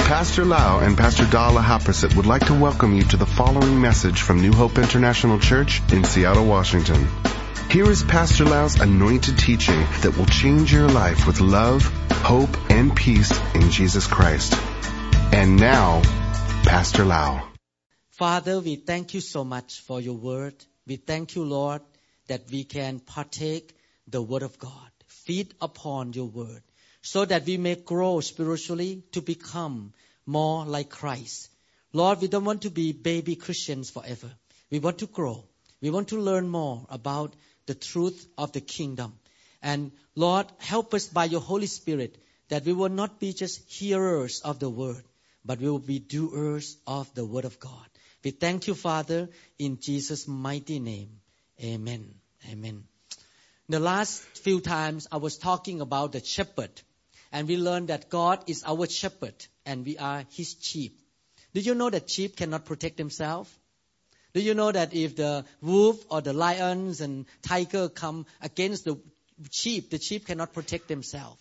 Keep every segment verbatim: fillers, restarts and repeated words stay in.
Pastor Lau and Pastor Dala Haprasit would like to welcome you to the following message from New Hope International Church in Seattle, Washington. Here is Pastor Lau's anointed teaching that will change your life with love, hope, and peace in Jesus Christ. And now, Pastor Lau. Father, we thank you so much for your word. We thank you, Lord, that we can partake the word of God, feed upon your word, so that we may grow spiritually to become more like Christ. Lord, we don't want to be baby Christians forever. We want to grow. We want to learn more about the truth of the kingdom. And Lord, help us by your Holy Spirit that we will not be just hearers of the word, but we will be doers of the word of God. We thank you, Father, in Jesus' mighty name. Amen. Amen. The last few times I was talking about the shepherd, and we learned that God is our shepherd and we are his sheep. Do you know that sheep cannot protect themselves? Do you know that if the wolf or the lions and tiger come against the sheep, the sheep cannot protect themselves?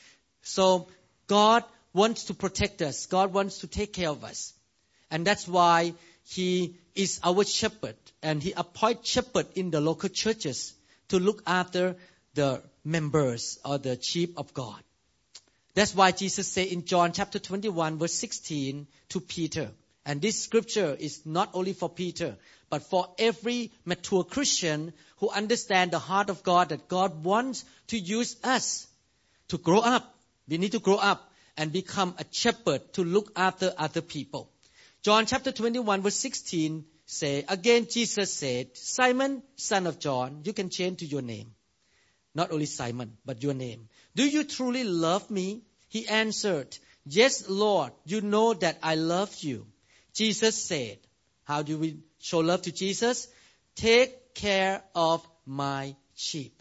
So God wants to protect us. God wants to take care of us. And that's why he is our shepherd, and he appoints shepherds in the local churches to look after the members or the sheep of God. That's why Jesus said in John chapter twenty-one, verse sixteen to Peter. And this scripture is not only for Peter, but for every mature Christian who understands the heart of God, that God wants to use us to grow up. We need to grow up and become a shepherd to look after other people. John chapter twenty-one, verse sixteen say, again Jesus said, Simon, son of John, you can change to your name. Not only Simon, but your name. Do you truly love me? He answered, yes, Lord, you know that I love you. Jesus said, how do we show love to Jesus? Take care of my sheep.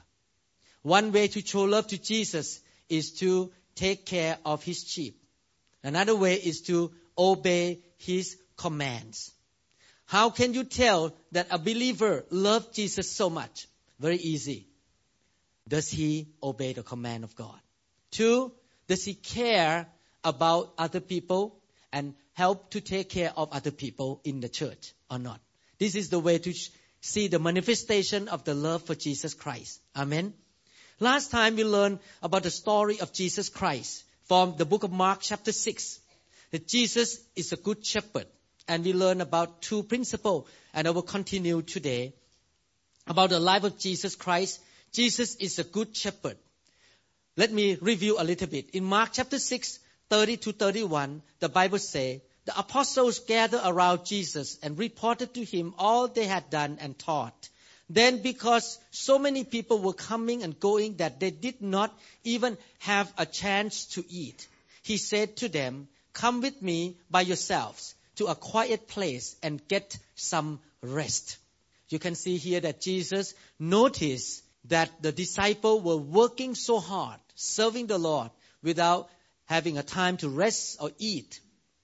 One way to show love to Jesus is to take care of his sheep. Another way is to obey his commands. How can you tell that a believer loves Jesus so much? Very easy. Does he obey the command of God? Two, does he care about other people and help to take care of other people in the church or not? This is the way to see the manifestation of the love for Jesus Christ. Amen. Last time we learned about the story of Jesus Christ from the book of Mark chapter six. That Jesus is a good shepherd. And we learned about two principles. And I will continue today about the life of Jesus Christ. Jesus is a good shepherd. Let me review a little bit. In Mark chapter six, thirty to thirty-one, the Bible says, the apostles gathered around Jesus and reported to him all they had done and taught. Then because so many people were coming and going that they did not even have a chance to eat, he said to them, come with me by yourselves to a quiet place and get some rest. You can see here that Jesus noticed that the disciples were working so hard, serving the Lord without having a time to rest or eat.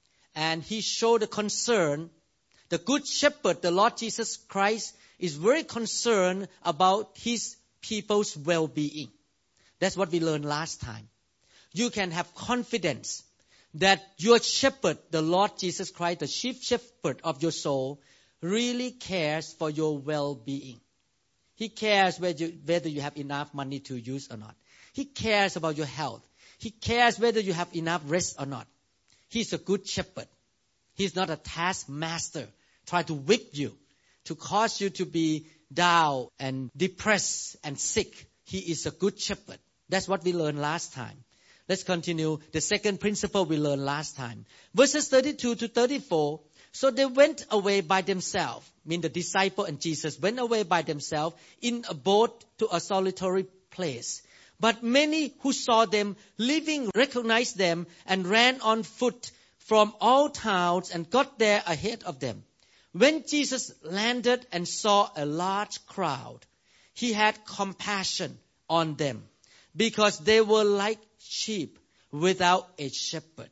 And he showed a concern. The good shepherd, the Lord Jesus Christ, is very concerned about his people's well-being. That's what we learned last time. You can have confidence that your shepherd, the Lord Jesus Christ, the chief shepherd of your soul, really cares for your well-being. He cares whether you, whether you have enough money to use or not. He cares about your health. He cares whether you have enough rest or not. He's a good shepherd. He's not a taskmaster trying to whip you, to cause you to be down and depressed and sick. He is a good shepherd. That's what we learned last time. Let's continue the second principle we learned last time. Verses thirty-two to thirty-four. So they went away by themselves. I mean the disciple and Jesus went away by themselves in a boat to a solitary place. But many who saw them leaving recognized them and ran on foot from all towns and got there ahead of them. When Jesus landed and saw a large crowd, he had compassion on them because they were like sheep without a shepherd.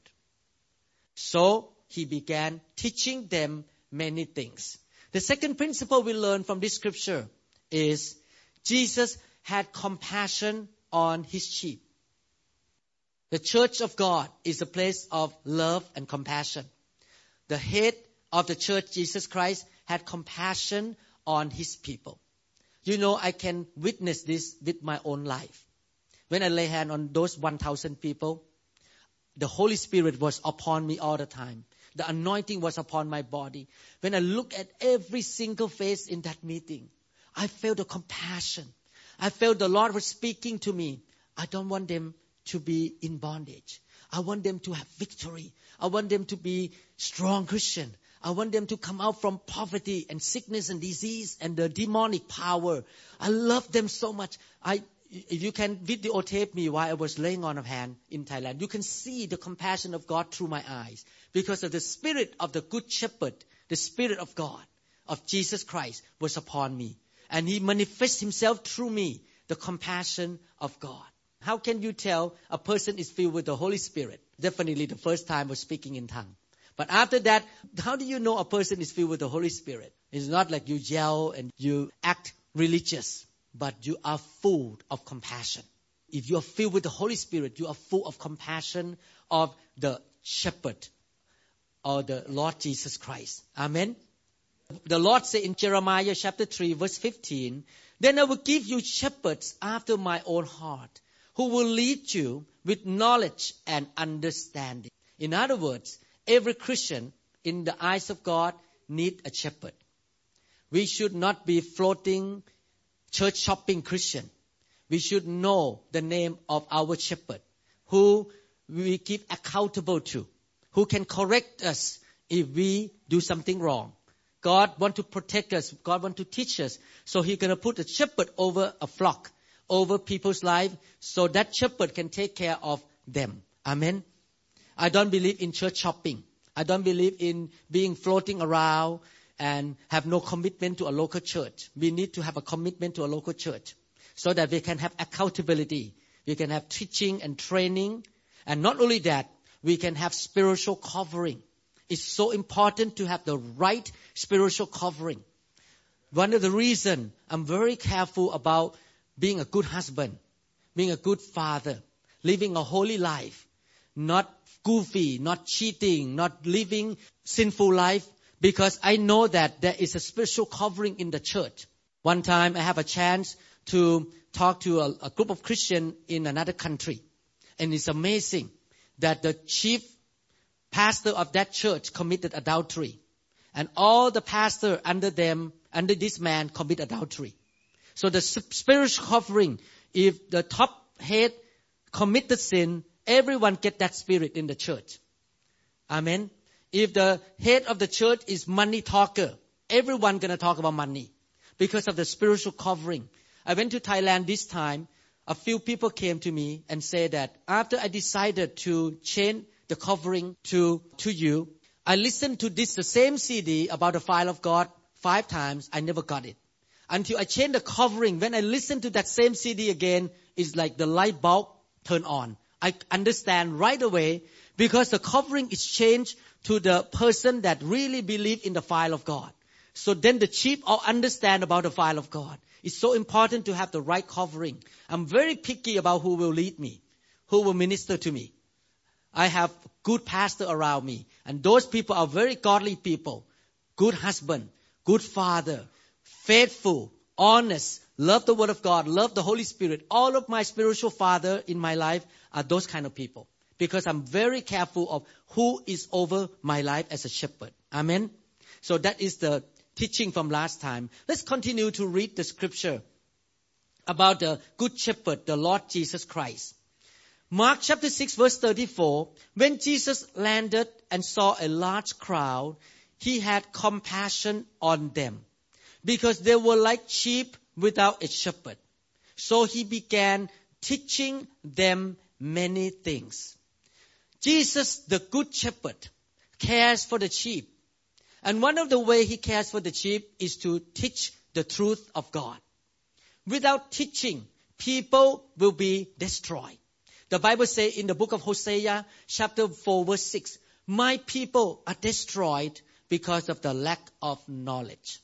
So he began teaching them many things. The second principle we learn from this scripture is Jesus had compassion on his sheep. The church of God is a place of love and compassion. The head of the church, Jesus Christ, had compassion on his people. You know, I can witness this with my own life. When I lay hand on those one thousand people, the Holy Spirit was upon me all the time. The anointing was upon my body. When I look at every single face in that meeting, I felt the compassion. I felt the Lord was speaking to me. I don't want them to be in bondage. I want them to have victory. I want them to be strong Christian. I want them to come out from poverty and sickness and disease and the demonic power. I love them so much. I, if you can videotape me while I was laying on of hand in Thailand, you can see the compassion of God through my eyes because of the spirit of the good shepherd, the spirit of God, of Jesus Christ was upon me. And he manifests himself through me, the compassion of God. How can you tell a person is filled with the Holy Spirit? Definitely the first time was speaking in tongue. But after that, how do you know a person is filled with the Holy Spirit? It's not like you yell and you act religious, but you are full of compassion. If you are filled with the Holy Spirit, you are full of compassion of the shepherd or the Lord Jesus Christ. Amen. The Lord said in Jeremiah chapter three, verse fifteen, "Then I will give you shepherds after my own heart, who will lead you with knowledge and understanding." In other words, every Christian in the eyes of God need a shepherd. We should not be floating church shopping Christian. We should know the name of our shepherd, who we keep accountable to, who can correct us if we do something wrong. God wants to protect us. God wants to teach us. So He's going to put a shepherd over a flock, over people's life, so that shepherd can take care of them. Amen. I don't believe in church shopping. I don't believe in being floating around and have no commitment to a local church. We need to have a commitment to a local church so that we can have accountability. We can have teaching and training. And not only that, we can have spiritual covering. It's so important to have the right spiritual covering. One of the reasons I'm very careful about being a good husband, being a good father, living a holy life, not goofy, not cheating, not living sinful life, because I know that there is a spiritual covering in the church. One time I have a chance to talk to a, a group of Christians in another country. And it's amazing that the chief pastor of that church committed adultery. And all the pastors under them, under this man, commit adultery. So the spiritual covering, if the top head committed sin, everyone get that spirit in the church. Amen. If the head of the church is money talker, everyone gonna talk about money because of the spiritual covering. I went to Thailand this time. A few people came to me and said that after I decided to change the covering to, to you, I listened to this, the same C D about the fire of God five times. I never got it. Until I changed the covering. When I listened to that same C D again, it's like the light bulb turned on. I understand right away because the covering is changed to the person that really believe in the fire of God. So then the chief all understand about the fire of God. It's so important to have the right covering. I'm very picky about who will lead me, who will minister to me. I have good pastor around me. And those people are very godly people. Good husband, good father, faithful, honest, love the word of God, love the Holy Spirit. All of my spiritual father in my life are those kind of people. Because I'm very careful of who is over my life as a shepherd. Amen. So that is the teaching from last time. Let's continue to read the scripture about the good shepherd, the Lord Jesus Christ. Mark chapter six verse thirty-four. When Jesus landed and saw a large crowd, he had compassion on them because they were like sheep without a shepherd. So he began teaching them many things. Jesus, the good shepherd, cares for the sheep. And one of the ways he cares for the sheep is to teach the truth of God. Without teaching, people will be destroyed. The Bible says in the book of Hosea, chapter four, verse six, "My people are destroyed because of the lack of knowledge."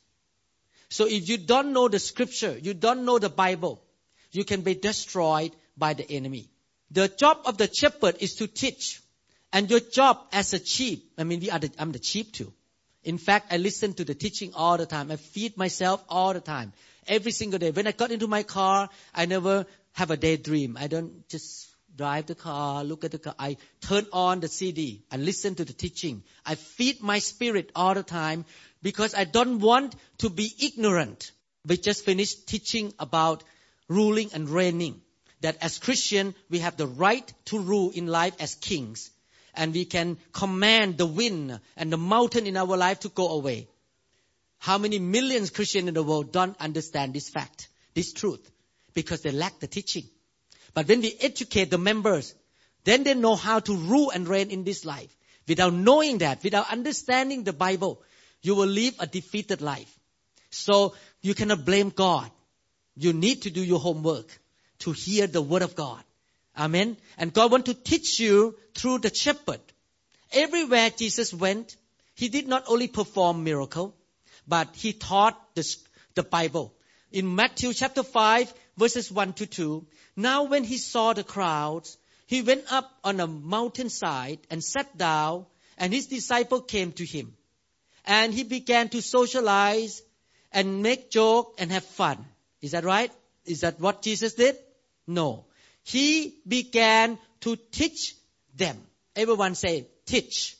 So if you don't know the scripture, you don't know the Bible, you can be destroyed by the enemy. The job of the shepherd is to teach. And your job as a sheep, I mean, we are the, I'm the sheep too. In fact, I listen to the teaching all the time. I feed myself all the time. Every single day. When I got into my car, I never have a daydream. I don't just drive the car, look at the car. I turn on the C D and listen to the teaching. I feed my spirit all the time because I don't want to be ignorant. We just finished teaching about ruling and reigning. That as Christians, we have the right to rule in life as kings. And we can command the wind and the mountain in our life to go away. How many millions Christians in the world don't understand this fact, this truth, because they lack the teaching. But when we educate the members, then they know how to rule and reign in this life. Without knowing that, without understanding the Bible, you will live a defeated life. So you cannot blame God. You need to do your homework to hear the word of God. Amen. And God wants to teach you through the shepherd. Everywhere Jesus went, he did not only perform miracle, but he taught the, the Bible. In Matthew chapter five, verses one to two, now when he saw the crowds, he went up on a mountainside and sat down, and his disciple came to him. And he began to socialize and make joke and have fun. Is that right? Is that what Jesus did? No. He began to teach them. Everyone say, teach.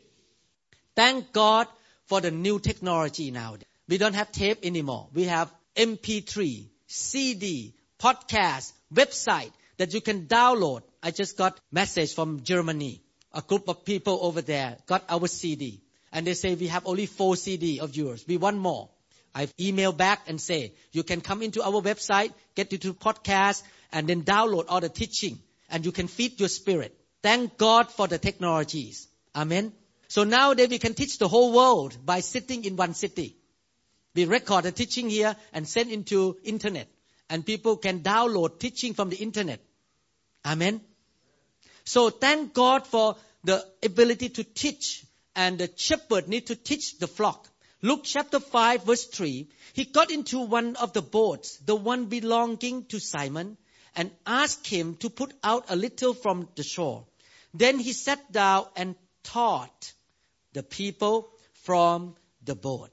Thank God for the new technology now. We don't have tape anymore. We have M P three, C D, podcast, website that you can download. I just got message from Germany. A group of people over there got our C D. And they say, we have only four C D of yours. We want more. I've emailed back and say, you can come into our website, get into podcast, and then download all the teaching. And you can feed your spirit. Thank God for the technologies. Amen. So nowadays we can teach the whole world by sitting in one city. We record the teaching here and send into internet. And people can download teaching from the internet. Amen. So thank God for the ability to teach. And the shepherd need to teach the flock. Luke chapter five verse three. He got into one of the boats, the one belonging to Simon, and asked him to put out a little from the shore. Then he sat down and taught the people from the boat.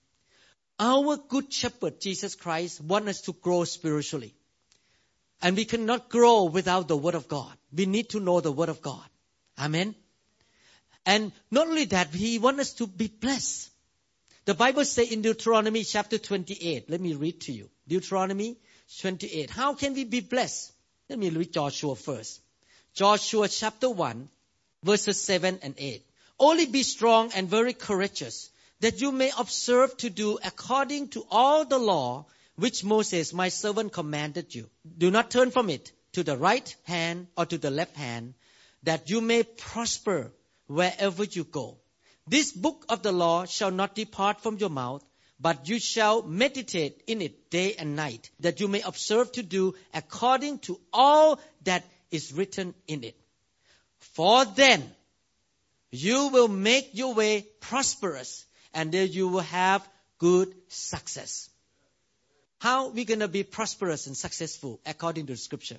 Our good shepherd, Jesus Christ, wants us to grow spiritually. And we cannot grow without the word of God. We need to know the word of God. Amen. And not only that, he wants us to be blessed. The Bible says in Deuteronomy chapter twenty-eight, let me read to you. Deuteronomy twenty-eight. How can we be blessed? Let me read Joshua first. Joshua chapter one, verses seven and eight. Only be strong and very courageous, that you may observe to do according to all the law which Moses my servant commanded you. Do not turn from it to the right hand or to the left hand, that you may prosper wherever you go. This book of the law shall not depart from your mouth, but you shall meditate in it day and night, that you may observe to do according to all that is written in it. For then you will make your way prosperous, and then you will have good success. How are we going to be prosperous and successful according to the scripture?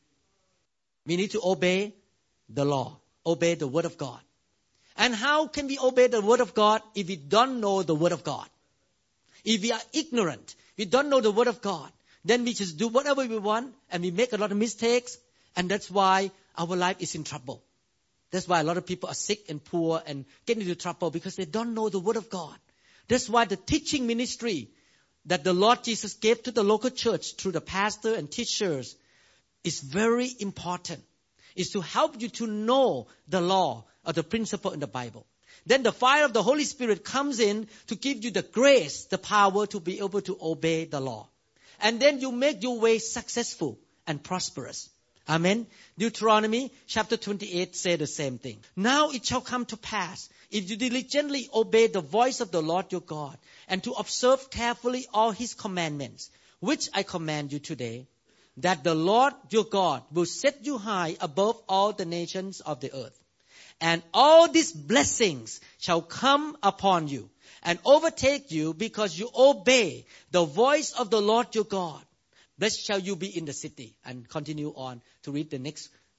We need to obey the law, obey the word of God. And how can we obey the word of God if we don't know the word of God? If we are ignorant, we don't know the word of God, then we just do whatever we want and we make a lot of mistakes, and that's why our life is in trouble. That's why a lot of people are sick and poor and get into trouble because they don't know the word of God. That's why the teaching ministry that the Lord Jesus gave to the local church through the pastor and teachers is very important. It's to help you to know the law or the principle in the Bible. Then the fire of the Holy Spirit comes in to give you the grace, the power to be able to obey the law. And then you make your way successful and prosperous. Amen. Deuteronomy chapter twenty-eight say the same thing. Now it shall come to pass, if you diligently obey the voice of the Lord your God, and to observe carefully all his commandments, which I command you today, that the Lord your God will set you high above all the nations of the earth. And all these blessings shall come upon you and overtake you because you obey the voice of the Lord your God. Blessed shall you be in the city. And continue on to read the next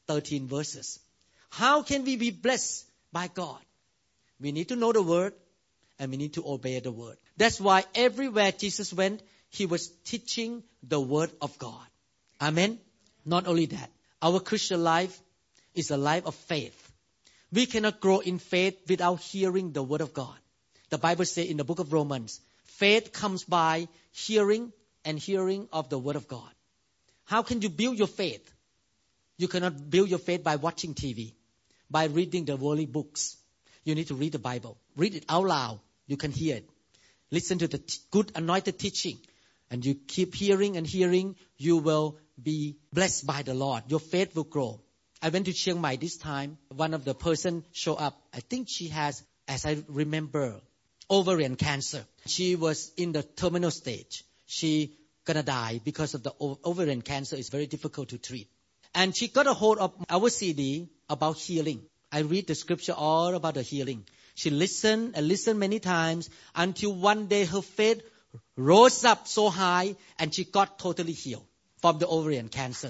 thirteen verses. How can we be blessed by God? We need to know the word and we need to obey the word. That's why everywhere Jesus went, he was teaching the word of God. Amen. Not only that, our Christian life is a life of faith. We cannot grow in faith without hearing the word of God. The Bible says in the book of Romans, faith comes by hearing and hearing of the word of God. How can you build your faith? You cannot build your faith by watching T V, by reading the worldly books. You need to read the Bible. Read it out loud. You can hear it. Listen to the t- good anointed teaching. And you keep hearing and hearing, you will be blessed by the Lord. Your faith will grow. I went to Chiang Mai this time. One of the person showed up. I think she has, as I remember, ovarian cancer. She was in the terminal stage. She gonna die because of the ovarian cancer. It's very difficult to treat. And she got a hold of our C D about healing. I read the scripture all about the healing. She listened and listened many times until one day her faith rose up so high and she got totally healed from the ovarian cancer.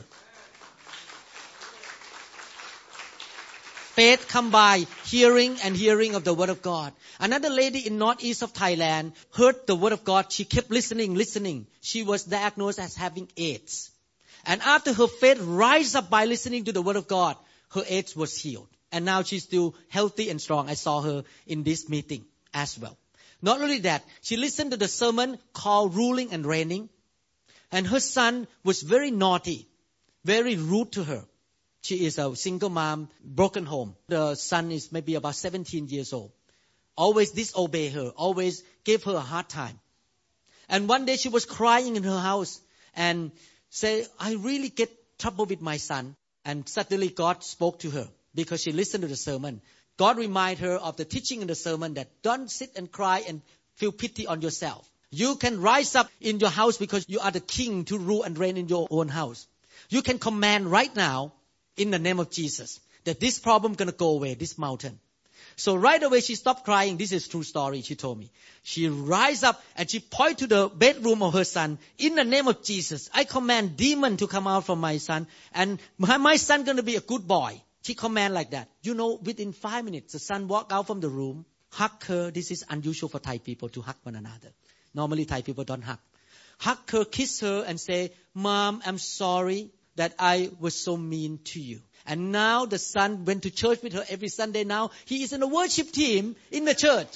Faith come by hearing and hearing of the word of God. Another lady in northeast of Thailand heard the word of God. She kept listening, listening. She was diagnosed as having AIDS. And after her faith rise up by listening to the word of God, her AIDS was healed. And now she's still healthy and strong. I saw her in this meeting as well. Not only that, she listened to the sermon called Ruling and Reigning. And her son was very naughty, very rude to her. She is a single mom, broken home. The son is maybe about seventeen years old. Always disobey her, always gave her a hard time. And one day she was crying in her house and said, I really get trouble with my son. And suddenly God spoke to her because she listened to the sermon. God reminded her of the teaching in the sermon that don't sit and cry and feel pity on yourself. You can rise up in your house because you are the king to rule and reign in your own house. You can command right now in the name of Jesus that this problem is going to go away, this mountain. So right away she stopped crying. This is a true story, she told me. She rise up and she point to the bedroom of her son. In the name of Jesus, I command demon to come out from my son. And my, my son going to be a good boy. She command like that. You know, within five minutes, the son walked out from the room, hug her. This is unusual for Thai people to hug one another. Normally Thai people don't hug. Hug her, kiss her and say, Mom, I'm sorry that I was so mean to you. And now the son went to church with her every Sunday. Now he is in a worship team in the church.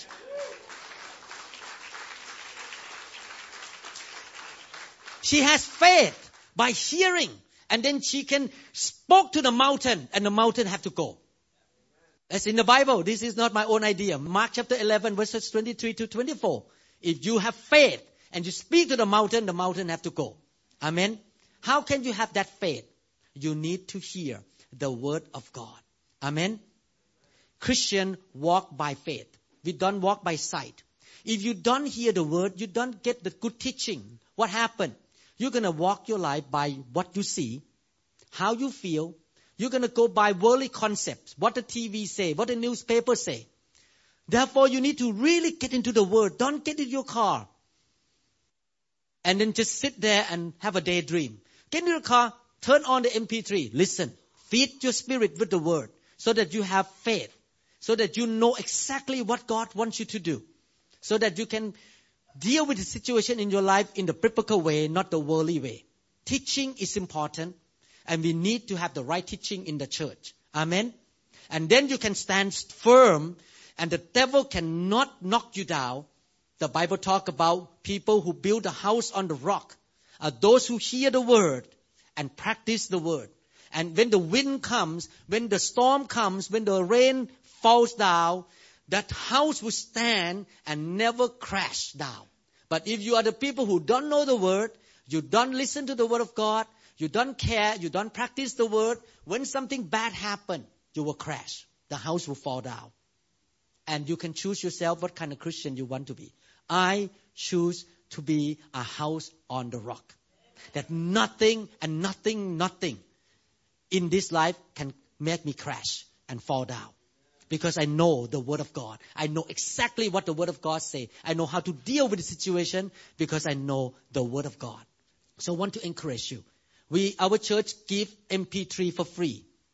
She has faith by hearing. And then she can spoke to the mountain and the mountain have to go. As in the Bible, this is not my own idea. Mark chapter eleven verses twenty-three to twenty-four. If you have faith and you speak to the mountain, the mountain have to go. Amen. How can you have that faith? You need to hear the word of God. Amen. Christian walk by faith. We don't walk by sight. If you don't hear the word, you don't get the good teaching. What happened? You're going to walk your life by what you see, how you feel. You're going to go by worldly concepts, what the T V say, what the newspaper say. Therefore, you need to really get into the word. Don't get in your car and then just sit there and have a daydream. Get in your car, turn on the M P three, listen. Feed your spirit with the word so that you have faith, so that you know exactly what God wants you to do, so that you can deal with the situation in your life in the biblical way, not the worldly way. Teaching is important, and we need to have the right teaching in the church. Amen. And then you can stand firm, and the devil cannot knock you down. The Bible talks about people who build a house on the rock are those who hear the word and practice the word. And when the wind comes, when the storm comes, when the rain falls down, that house will stand and never crash down. But if you are the people who don't know the word, you don't listen to the word of God, you don't care, you don't practice the word, when something bad happens, you will crash. The house will fall down. And you can choose yourself what kind of Christian you want to be. I choose to be a house on the rock. That nothing and nothing, nothing in this life can make me crash and fall down. Because I know the word of God. I know exactly what the word of God says. I know how to deal with the situation because I know the word of God. So I want to encourage you. We, our church, give M P three for free.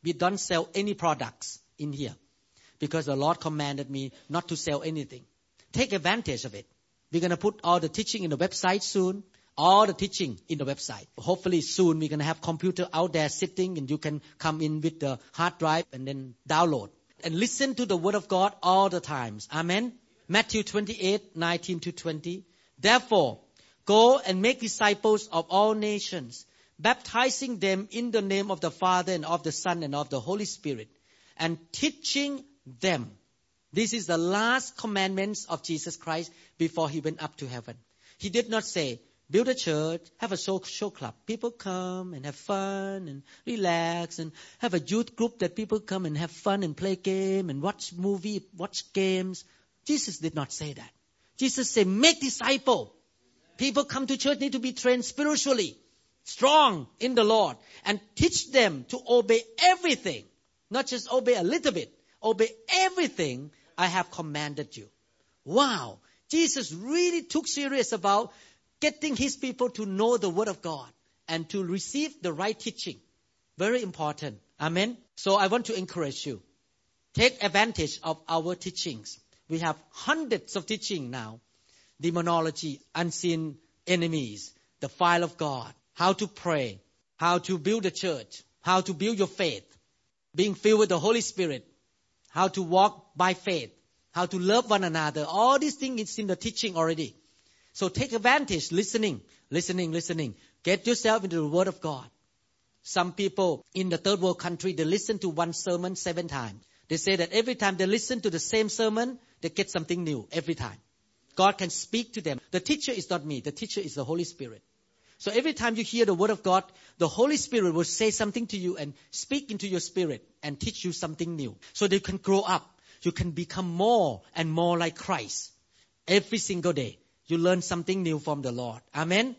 We don't sell any products in here because the Lord commanded me not to sell anything. Take advantage of it. We're going to put all the teaching in the website soon. All the teaching in the website. Hopefully soon we're going to have computer out there sitting and you can come in with the hard drive and then download. And listen to the word of God all the times. Amen. Matthew twenty-eight, nineteen to twenty. Therefore, go and make disciples of all nations, baptizing them in the name of the Father and of the Son and of the Holy Spirit, and teaching them. This is the last commandments of Jesus Christ before he went up to heaven. He did not say, build a church, have a social club. People come and have fun and relax and have a youth group that people come and have fun and play game and watch movie, watch games. Jesus did not say that. Jesus said, make disciple. People come to church need to be trained spiritually, strong in the Lord, and teach them to obey everything. Not just obey a little bit, obey everything I have commanded you. Wow. Jesus really took serious about getting his people to know the word of God and to receive the right teaching. Very important. Amen. So I want to encourage you. Take advantage of our teachings. We have hundreds of teaching now. Demonology, unseen enemies, the fire of God, how to pray, how to build a church, how to build your faith, being filled with the Holy Spirit, how to walk by faith, how to love one another. All these things is in the teaching already. So take advantage, listening, listening, listening. Get yourself into the Word of God. Some people in the third world country, they listen to one sermon seven times. They say that every time they listen to the same sermon, they get something new every time. God can speak to them. The teacher is not me. The teacher is the Holy Spirit. So every time you hear the Word of God, the Holy Spirit will say something to you and speak into your spirit and teach you something new. So that you can grow up. You can become more and more like Christ. Every single day, you learn something new from the Lord. Amen?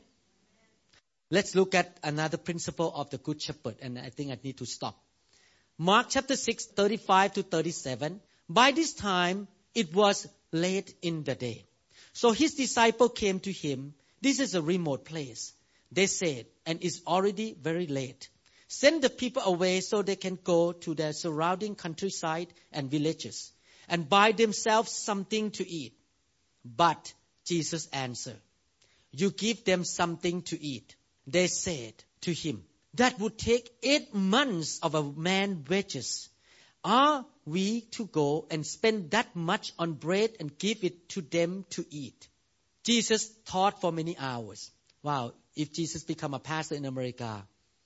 Let's look at another principle of the Good Shepherd. And I think I need to stop. Mark chapter six, thirty-five to thirty-seven. By this time, it was late in the day. So his disciple came to him. This is a remote place. They said, and it's already very late. Send the people away so they can go to their surrounding countryside and villages and buy themselves something to eat. But Jesus answered, you give them something to eat. They said to him, that would take eight months of a man's wages. Are we to go and spend that much on bread and give it to them to eat? Jesus taught for many hours. Wow, if Jesus become a pastor in America,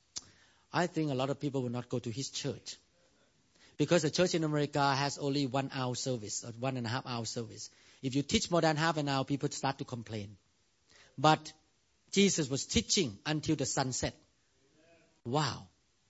I think a lot of people will not go to his church. Because the church in America has only one hour service, or one and a half hour service. If you teach more than half an hour, people start to complain. But Jesus was teaching until the sun set. Wow.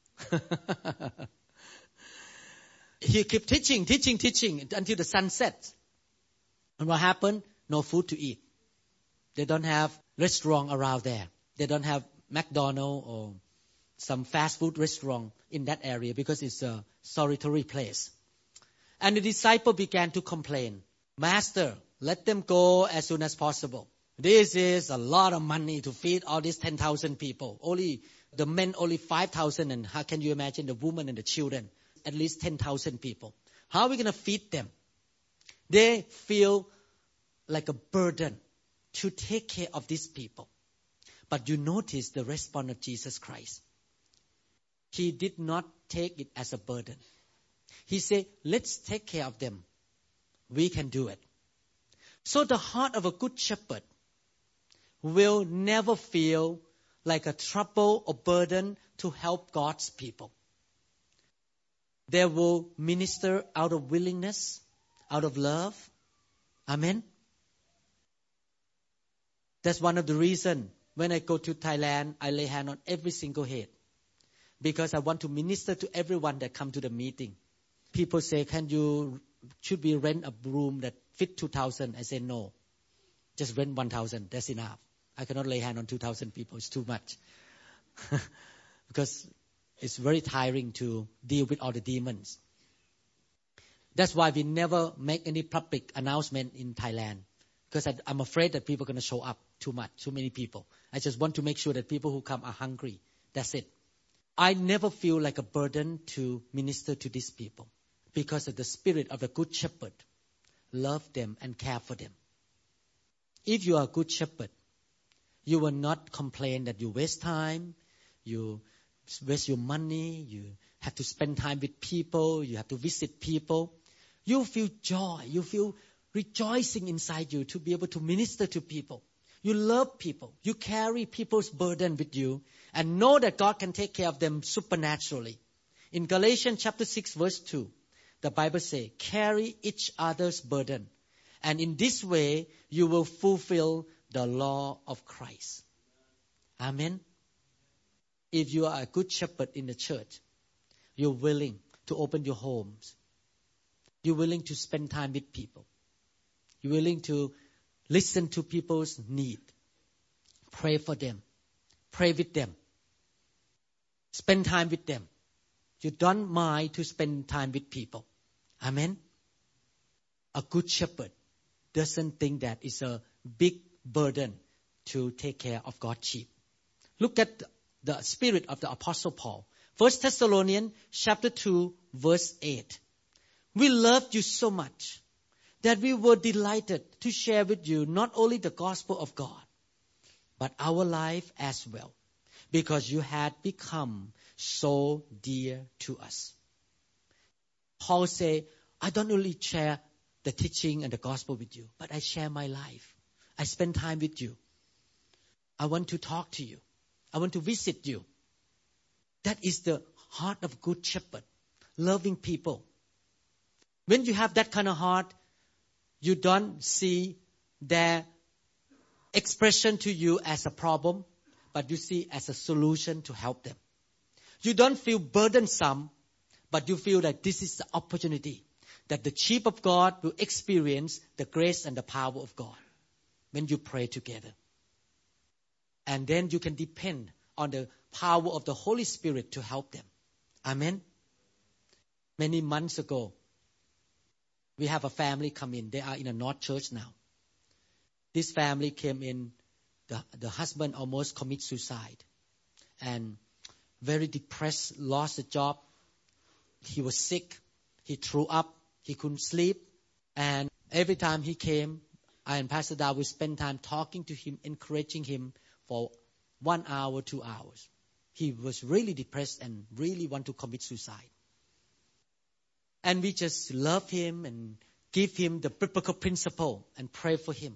He kept teaching, teaching, teaching until the sun set. And what happened? No food to eat. They don't have restaurant around there. They don't have McDonald's or some fast food restaurant in that area because it's a solitary place. And the disciple began to complain. Master, let them go as soon as possible. This is a lot of money to feed all these ten thousand people. Only the men, only five thousand. And how can you imagine the women and the children? At least ten thousand people. How are we going to feed them? They feel like a burden to take care of these people. But you notice the response of Jesus Christ. He did not take it as a burden. He said, let's take care of them. We can do it. So the heart of a good shepherd will never feel like a trouble or burden to help God's people. They will minister out of willingness, out of love. Amen. That's one of the reasons when I go to Thailand, I lay hand on every single head. Because I want to minister to everyone that come to the meeting. People say, can you, should we rent a room that fit two thousand? I say, no. Just rent one thousand. That's enough. I cannot lay hand on two thousand people. It's too much. Because it's very tiring to deal with all the demons. That's why we never make any public announcement in Thailand. Because I, I'm afraid that people are going to show up too much, too many people. I just want to make sure that people who come are hungry. That's it. I never feel like a burden to minister to these people because of the spirit of the good shepherd. Love them and care for them. If you are a good shepherd, you will not complain that you waste time, you waste your money, you have to spend time with people, you have to visit people. You feel joy, you feel rejoicing inside you to be able to minister to people. You love people. You carry people's burden with you and know that God can take care of them supernaturally. In Galatians chapter six verse two, the Bible says, carry each other's burden. And in this way, you will fulfill the law of Christ. Amen. If you are a good shepherd in the church, you're willing to open your homes. You're willing to spend time with people. You're willing to listen to people's need. Pray for them. Pray with them. Spend time with them. You don't mind to spend time with people. Amen. A good shepherd doesn't think that it's a big burden to take care of God's sheep. Look at the spirit of the Apostle Paul. First Thessalonians chapter two verse eight. We loved you so much that we were delighted to share with you not only the gospel of God, but our life as well, because you had become so dear to us. Paul said, I don't only share the teaching and the gospel with you, but I share my life. I spend time with you. I want to talk to you. I want to visit you. That is the heart of good shepherd, loving people. When you have that kind of heart, you don't see their expression to you as a problem, but you see as a solution to help them. You don't feel burdensome, but you feel that this is the opportunity that the sheep of God will experience the grace and the power of God when you pray together. And then you can depend on the power of the Holy Spirit to help them. Amen. Many months ago, we have a family come in. They are in a North Church now. This family came in. The, the husband almost commit suicide. And very depressed, lost a job. He was sick. He threw up. He couldn't sleep. And every time he came, I and Pastor Da would spend time talking to him, encouraging him for one hour, two hours. He was really depressed and really want to commit suicide. And we just love him and give him the biblical principle and pray for him.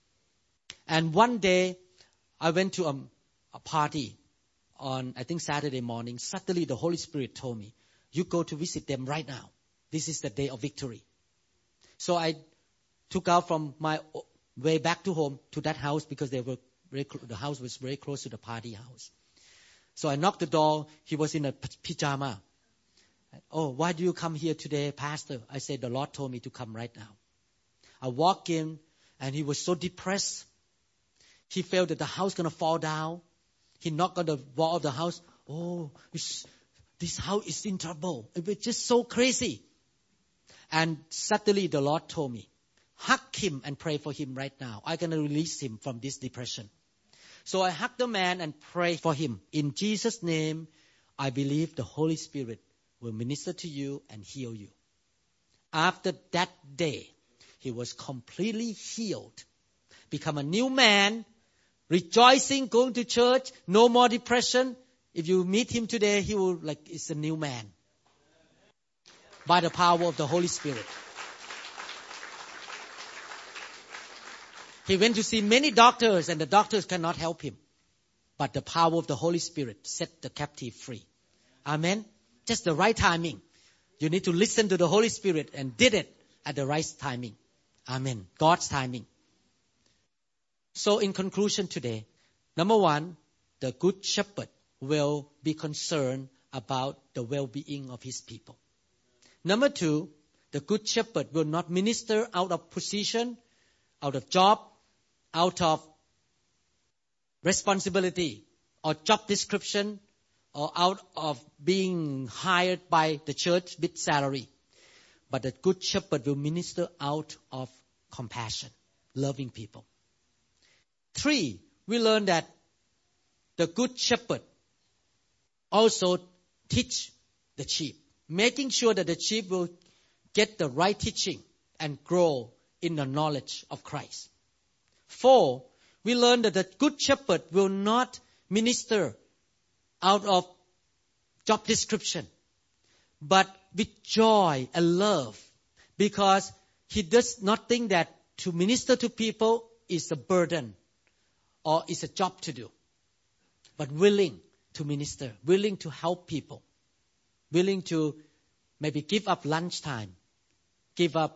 And one day, I went to a, a party on, I think, Saturday morning. Suddenly, the Holy Spirit told me, you go to visit them right now. This is the day of victory. So I took out from my way back to home to that house because they were very, the house was very close to the party house. So I knocked the door. He was in a pyjama. Oh, why do you come here today, Pastor? I said, the Lord told me to come right now. I walked in, and he was so depressed. He felt that the house going to fall down. He knocked on the wall of the house. Oh, this house is in trouble. It was just so crazy. And suddenly the Lord told me, hug him and pray for him right now. I'm going to release him from this depression. So I hugged the man and prayed for him. In Jesus' name, I believe the Holy Spirit will minister to you and heal you. After that day, he was completely healed, become a new man, rejoicing, going to church, no more depression. If you meet him today, he will like it's a new man by the power of the Holy Spirit. He went to see many doctors, and the doctors cannot help him. But the power of the Holy Spirit set the captive free. Amen. Just the right timing. You need to listen to the Holy Spirit and did it at the right timing. Amen. God's timing. So in conclusion today, number one, the good shepherd will be concerned about the well-being of his people. Number two, the good shepherd will not minister out of position, out of job, out of responsibility or job description, or out of being hired by the church with salary. But the good shepherd will minister out of compassion, loving people. Three, we learn that the good shepherd also teach the sheep, making sure that the sheep will get the right teaching and grow in the knowledge of Christ. Four, we learn that the good shepherd will not minister out of job description, but with joy and love, because he does not think that to minister to people is a burden or is a job to do, but willing to minister, willing to help people, willing to maybe give up lunchtime, give up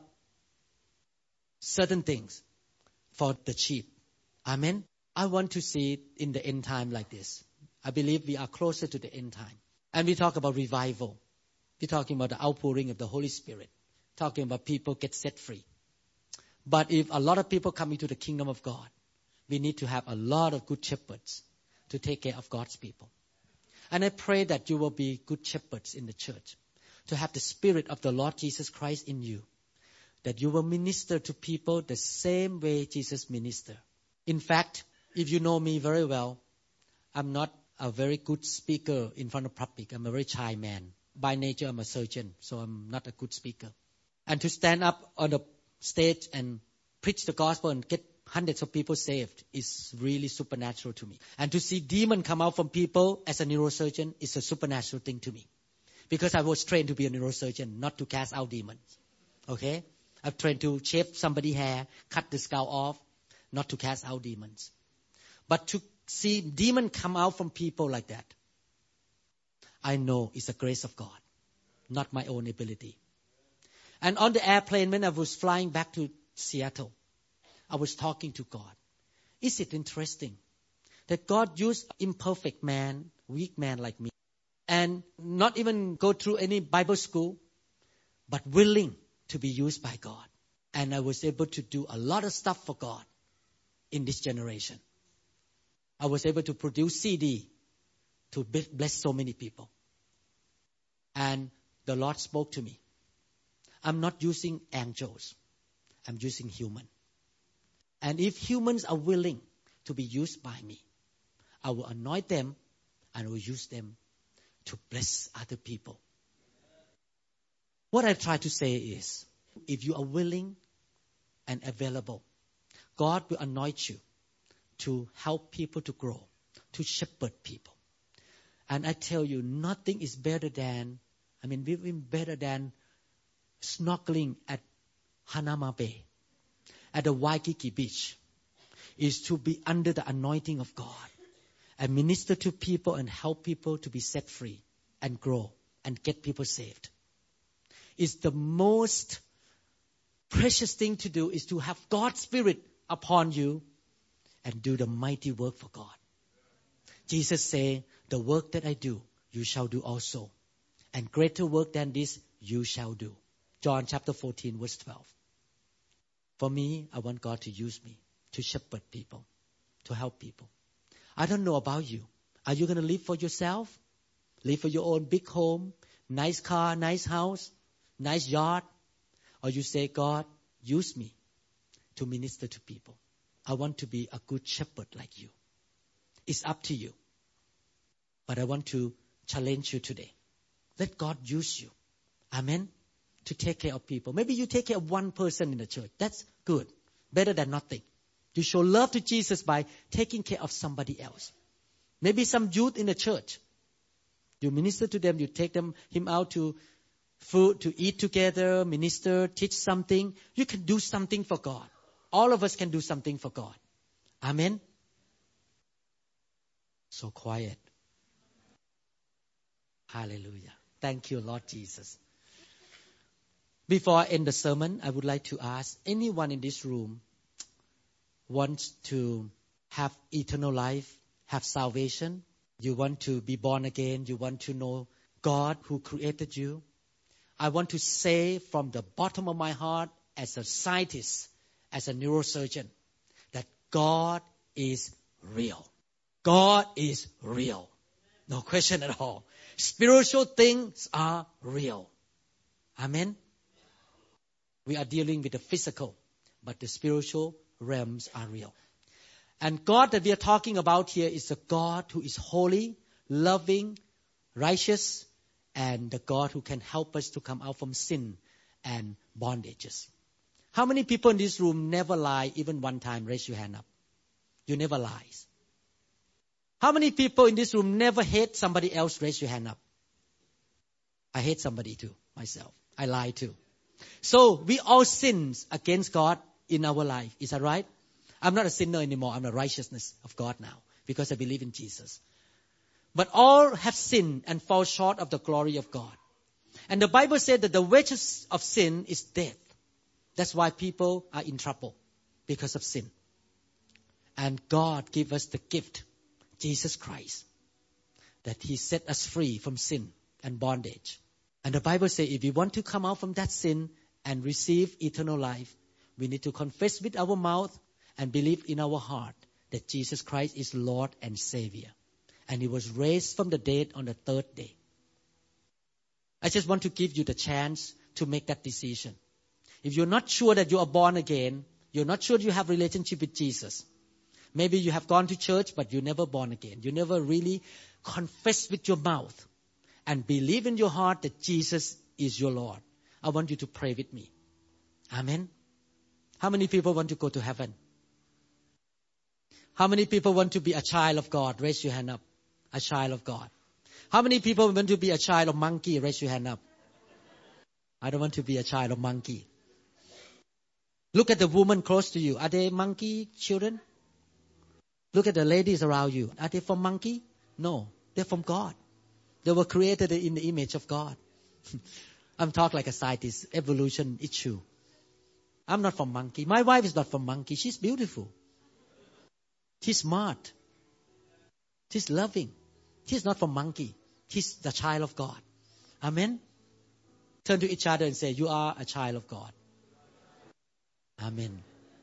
certain things for the sheep. Amen. I want to see it in the end time like this. I believe we are closer to the end time. And we talk about revival. We're talking about the outpouring of the Holy Spirit. Talking about people get set free. But if a lot of people come into the kingdom of God, we need to have a lot of good shepherds to take care of God's people. And I pray that you will be good shepherds in the church, to have the Spirit of the Lord Jesus Christ in you, that you will minister to people the same way Jesus ministered. In fact, if you know me very well, I'm not a very good speaker in front of public. I'm a very shy man. By nature, I'm a surgeon, so I'm not a good speaker. And to stand up on the stage and preach the gospel and get hundreds of people saved is really supernatural to me. And to see demon come out from people as a neurosurgeon is a supernatural thing to me. Because I was trained to be a neurosurgeon, not to cast out demons. Okay? I've trained to shave somebody's hair, cut the skull off, not to cast out demons. But to see demon come out from people like that, I know it's the grace of God, not my own ability. And on the airplane, when I was flying back to Seattle, I was talking to God. Is it interesting that God used imperfect man, weak man like me, and not even go through any Bible school, but willing to be used by God. And I was able to do a lot of stuff for God in this generation. I was able to produce C D to bless so many people. And the Lord spoke to me. I'm not using angels. I'm using human. And if humans are willing to be used by me, I will anoint them and I will use them to bless other people. What I try to say is, if you are willing and available, God will anoint you to help people to grow, to shepherd people. And I tell you, nothing is better than, I mean, we've been better than snorkeling at Hanama Bay, at the Waikiki Beach, is to be under the anointing of God and minister to people and help people to be set free and grow and get people saved. It's the most precious thing to do is to have God's Spirit upon you and do the mighty work for God. Jesus said, the work that I do, you shall do also. And greater work than this, you shall do. John chapter fourteen, verse twelve. For me, I want God to use me to shepherd people, to help people. I don't know about you. Are you going to live for yourself? Live for your own big home, nice car, nice house, nice yard? Or you say, God, use me to minister to people. I want to be a good shepherd like you. It's up to you. But I want to challenge you today. Let God use you. Amen. To take care of people. Maybe you take care of one person in the church. That's good. Better than nothing. You show love to Jesus by taking care of somebody else. Maybe some youth in the church. You minister to them. You take them, him out to food, to eat together, minister, teach something. You can do something for God. All of us can do something for God. Amen. So quiet. Hallelujah. Thank you, Lord Jesus. Before I end the sermon, I would like to ask anyone in this room wants to have eternal life, have salvation. You want to be born again. You want to know God who created you. I want to say from the bottom of my heart as a scientist, as a neurosurgeon, that God is real. God is real. No question at all. Spiritual things are real. Amen. We are dealing with the physical, but the spiritual realms are real. And God that we are talking about here is a God who is holy, loving, righteous, and the God who can help us to come out from sin and bondages. How many people in this room never lie even one time? Raise your hand up. You never lies. How many people in this room never hate somebody else? Raise your hand up. I hate somebody too, myself. I lie too. So we all sin against God in our life. Is that right? I'm not a sinner anymore. I'm the righteousness of God now because I believe in Jesus. But all have sinned and fall short of the glory of God. And the Bible said that the wages of sin is death. That's why people are in trouble because of sin. And God gave us the gift, Jesus Christ, that He set us free from sin and bondage. And the Bible says if we want to come out from that sin and receive eternal life, we need to confess with our mouth and believe in our heart that Jesus Christ is Lord and Savior. And He was raised from the dead on the third day. I just want to give you the chance to make that decision. If you're not sure that you are born again, you're not sure you have a relationship with Jesus. Maybe you have gone to church, but you're never born again. You never really confess with your mouth and believe in your heart that Jesus is your Lord. I want you to pray with me. Amen. How many people want to go to heaven? How many people want to be a child of God? Raise your hand up. A child of God. How many people want to be a child of monkey? Raise your hand up. I don't want to be a child of monkey. Look at the woman close to you. Are they monkey children? Look at the ladies around you. Are they from monkey? No, they're from God. They were created in the image of God. I'm talking like a scientist, evolution issue. I'm not from monkey. My wife is not from monkey. She's beautiful. She's smart. She's loving. She's not from monkey. She's the child of God. Amen. Turn to each other and say, you are a child of God. Amen.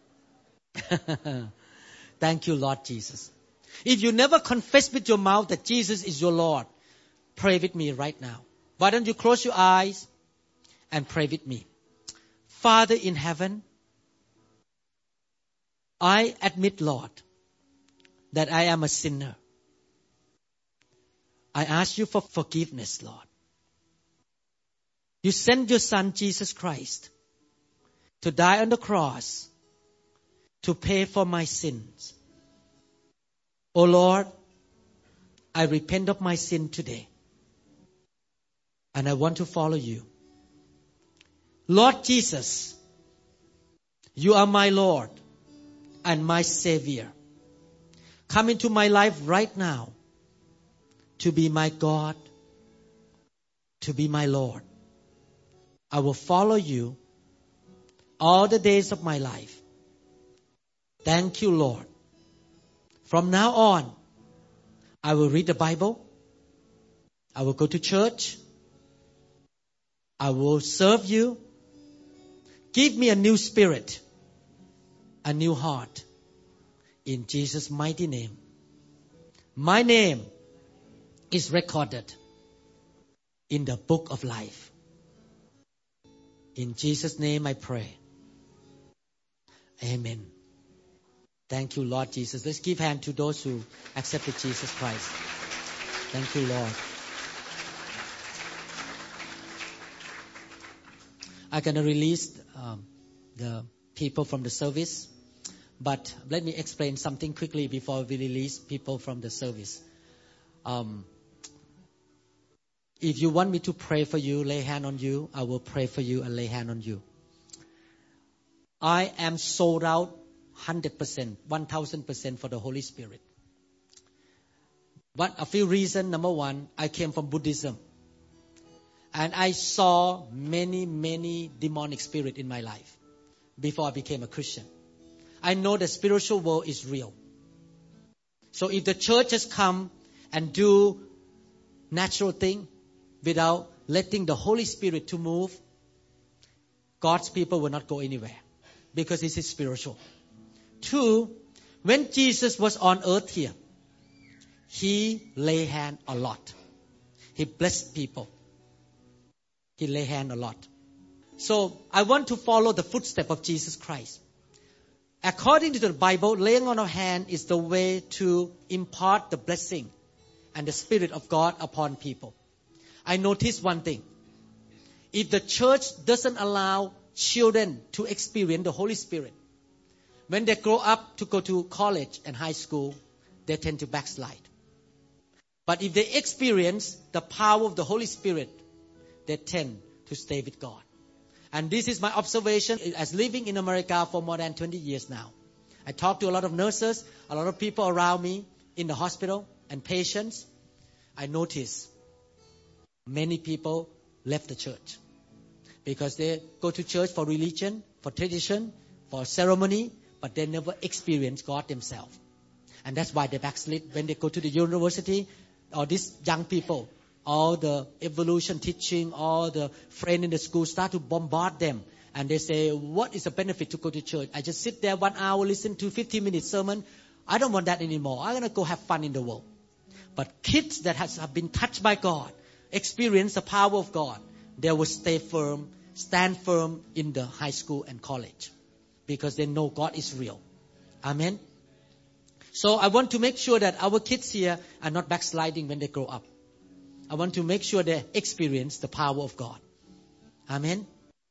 Thank you, Lord Jesus. If you never confess with your mouth that Jesus is your Lord, pray with me right now. Why don't you close your eyes and pray with me? Father in heaven, I admit, Lord, that I am a sinner. I ask you for forgiveness, Lord. You sent your Son, Jesus Christ, to die on the cross to pay for my sins. Oh Lord, I repent of my sin today. And I want to follow you. Lord Jesus, you are my Lord and my Savior. Come into my life right now to be my God, to be my Lord. I will follow you all the days of my life. Thank you, Lord. From now on, I will read the Bible. I will go to church. I will serve you. Give me a new spirit, a new heart. In Jesus' mighty name. My name is recorded in the book of life. In Jesus' name I pray. Amen. Thank you, Lord Jesus. Let's give hand to those who accepted Jesus Christ. Thank you, Lord. I'm going to release um, the people from the service. But let me explain something quickly before we release people from the service. Um, if you want me to pray for you, lay hand on you, I will pray for you and lay hand on you. I am sold out one hundred percent, one thousand percent for the Holy Spirit. But a few reasons. Number one, I came from Buddhism. And I saw many, many demonic spirits in my life before I became a Christian. I know the spiritual world is real. So if the church has come and do natural thing without letting the Holy Spirit to move, God's people will not go anywhere because this is spiritual. Two, when Jesus was on earth here, He lay hand a lot. He blessed people. He lay hand a lot. So I want to follow the footsteps of Jesus Christ. According to the Bible, laying on of hand is the way to impart the blessing and the Spirit of God upon people. I noticed one thing. If the church doesn't allow children to experience the Holy Spirit, when they grow up to go to college and high school, they tend to backslide. But if they experience the power of the Holy Spirit, they tend to stay with God. And this is my observation as living in America for more than twenty years now. I talk to a lot of nurses, a lot of people around me in the hospital and patients. I notice many people left the church because they go to church for religion, for tradition, for ceremony, but they never experience God themselves. And that's why they backslid when they go to the university. Or these young people, all the evolution teaching, all the friends in the school start to bombard them. And they say, what is the benefit to go to church? I just sit there one hour, listen to fifteen minute sermon. I don't want that anymore. I'm going to go have fun in the world. But kids that has, have been touched by God, experience the power of God, they will stay firm, stand firm in the high school and college because they know God is real. Amen. So I want to make sure that our kids here are not backsliding when they grow up. I want to make sure they experience the power of God. Amen.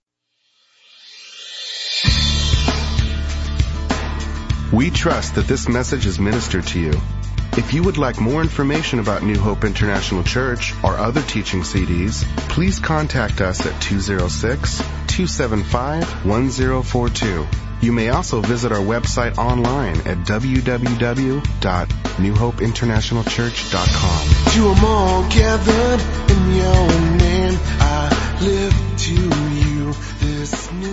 We trust that this message is ministered to you. If you would like more information about New Hope International Church or other teaching C Ds, please contact us at two oh six, two seven five, one oh four two. You may also visit our website online at w w w dot new hope international church dot com. To them all gathered in your name, I lift to you this new